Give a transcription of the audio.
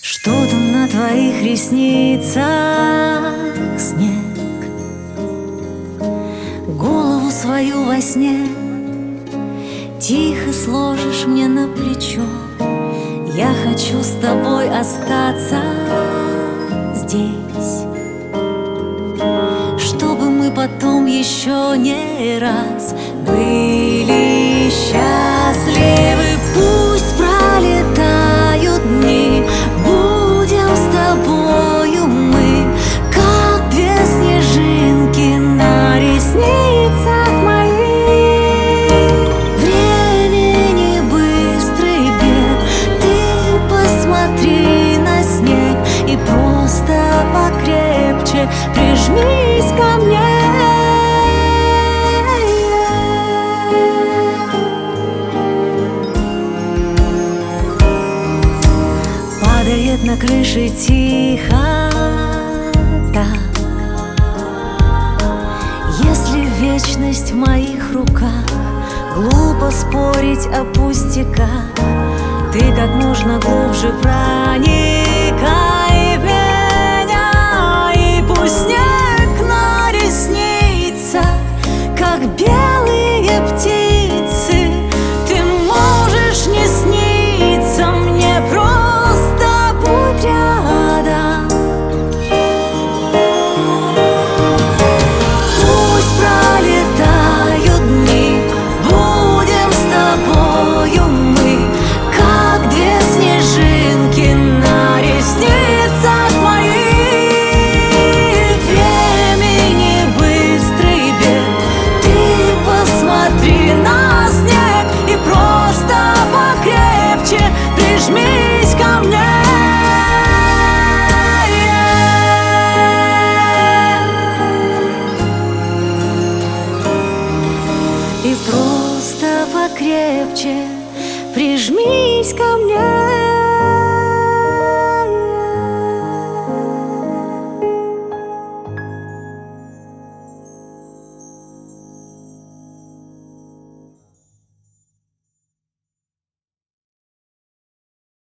Что там на твоих ресницах? Снег. Голову свою во сне тихо сложишь мне на плечо. Я хочу с тобой остаться здесь, чтобы мы потом еще не раз были счастливы. Пусть пролетают дни, будем с тобою мы, как две снежинки на ресницах моих. Времени быстрый бег, ты посмотри на снег и просто покрепче прижмись ко мне. Падает на крыше тихо так. Если вечность в моих руках, глупо спорить о пустяках. Ты как можно глубже проникай в меня, и пусть снег на ресницах, как белые птицы. Ты можешь не сниться мне, просто будь рядом. Пусть пролетают дни, будем с тобою мы, как две снежинки на ресницах моих. Времени быстрый бег, ты посмотри на снег и просто покрепче прижмись ко мне. И просто покрепче прижмись ко мне.